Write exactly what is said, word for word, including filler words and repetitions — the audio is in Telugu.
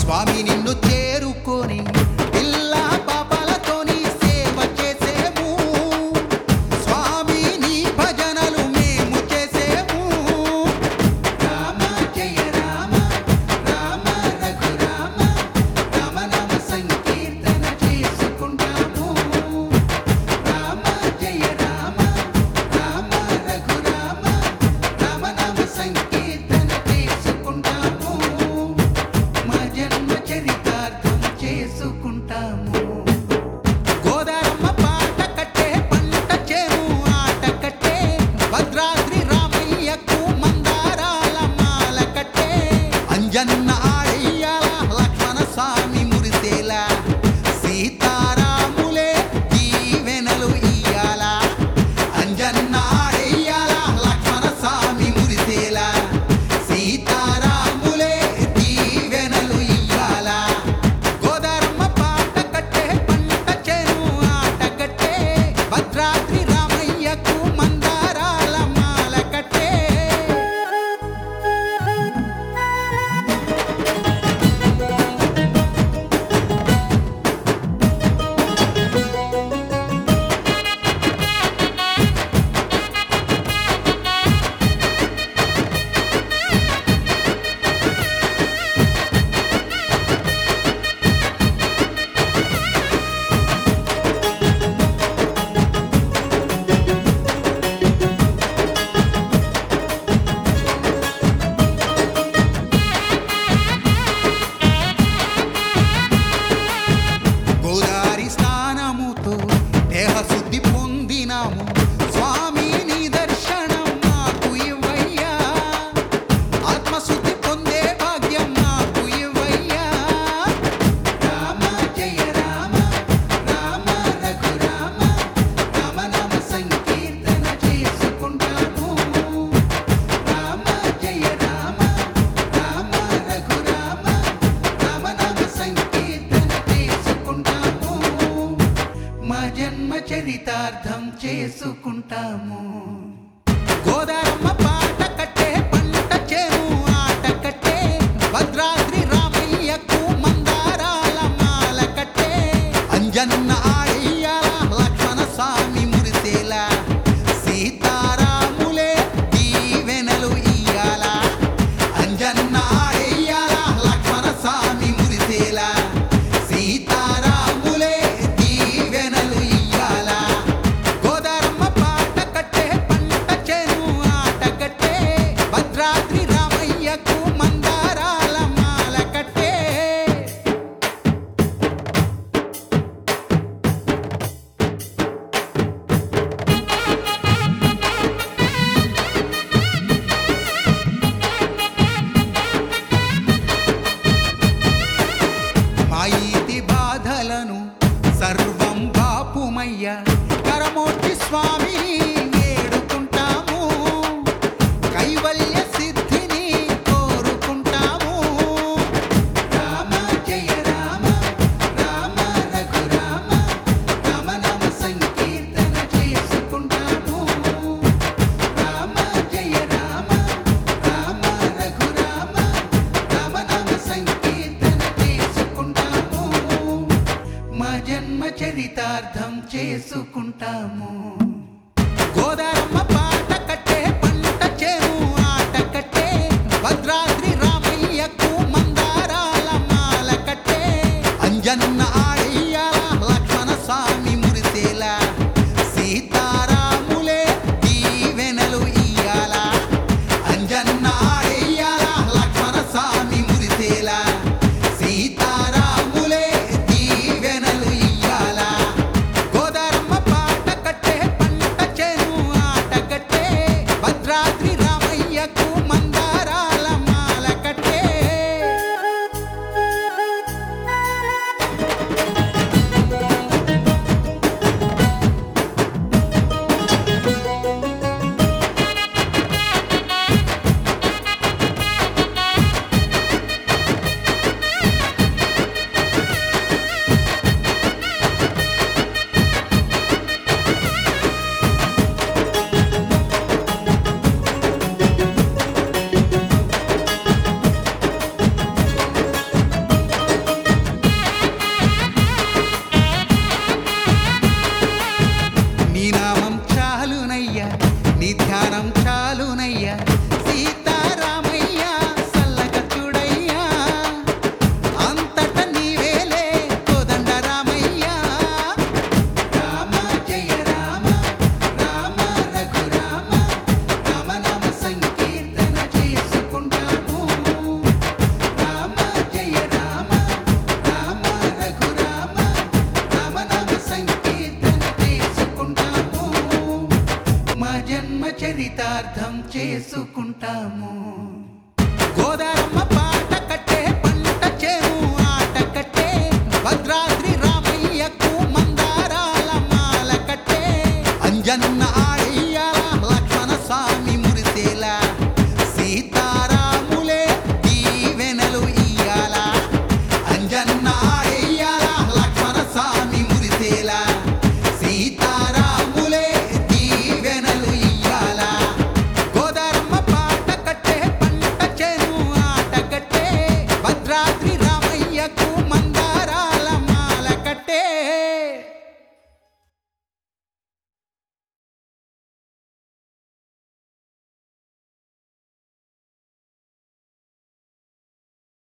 స్వామి నిన్ను చేరుకొని పిల్ల పాపలతోని సేవ చేసేము. స్వామి నీ భజనలు మేము చేసేము. రామ జయ రామ రామ రఘురామ రామ నామ సంకీర్తన చేసుకుంటాము. రామ జయ రామ రామ రఘురామ రామ నామ సంకీర్తన చేసుకుంటాము. మా జన్మ చరితార్థం చేసుకుంటాము. గోదారమ్మ పాట కట్టే పంట చేము ఆట కట్టే భద్రాద్రి రామయ్యకు మందారాల మాల కట్టే అంజన్న ఆడయ్యాల లక్ష్మణ స్వామి మురిసేలా సీతారాములే దీవెనలు ఇయ్యాల. అంజన్న ఆడయ్యాల లక్ష్మణ స్వామి మురిసేలా సీతారాములే దీవెనలు ఇయ్యాల. గోదారమ్మ పాట కట్టే పంట చేను ఆట కట్టే భద్రాద్రి రామయ్యకు మందారాల మాల కట్టే. గోదారి స్నానముతో దేహ శుద్ధి పొందినాము. స్వామి నీ దర్శనం మాకు ఇవ్వయ్యా. ఆత్మశుద్ధి పొందే భాగ్యం మాకు ఇవ్వయ్యా. రామ జయ రామ రామ రఘురామ రామ నామ సంకీర్తన చేసుకుంటాము. రామ జయ రామ రామ రఘురామ రామ నామ సంకీర్తన చేసుకుంటాము. మా జన్మ చరితార్థం చేసుకుంటాము. గోదారమ్మ పాట కట్టే పంట చేను ఆట కట్టే భద్రాద్రి రామయ్యకు మందారాల మాల కట్టే అంజన్న ఆడయ్యాల లక్ష్మణ స్వామి మురిసేలా సీతారాములే దీవెనలు ఇయ్యాల. అంజన్న ఆడయ్యాల లక్ష్మణ స్వామి మురిసేలా సీతారాములే దీవెనలు ఇయ్యాల. గోదారమ్మ పాట కట్టే పంట చేను ఆట కట్టే భద్రాద్రి రామయ్యకు మందారాల మాల కట్టే. మా ఈతి బాధలను సర్వం బాపుమయ్య కరమూర్తి స్వామి వేడుకుంటాము. కైవల్య సిద్ధిని కోరుకుంటాము. రామ జయ రామ రామ రఘురామ రామ నామ సంకీర్తన చేసుకుంటాము. రామ జయ రామ రామ రఘురామ రామ నామ సంకీర్తన చేసుకుంటాము. మా జన్మ చరితార్థం చేసుకుంటాము. గోదారమ్మ పాట కట్టే పంట చేను ఆట కట్టే భద్రాద్రి రామయ్యకు మందారాల మాల కట్టే అంజన్న ఆడయ్యాల లక్ష్మణ స్వామి మురిసేలా సీతారాములే దీవెనలు ఇయ్యాల. అంజన్న ఆడయ్యాల లక్ష్మణ స్వామి మురిసేలా సీతారాములే దీవెనలు ఇయ్యాల. గోదారమ్మ పాట కట్టే పంట చేను ఆట కట్టే భద్రాద్రి రామయ్యకు మందారాల మాల కట్టే. చేసుకుంటాము.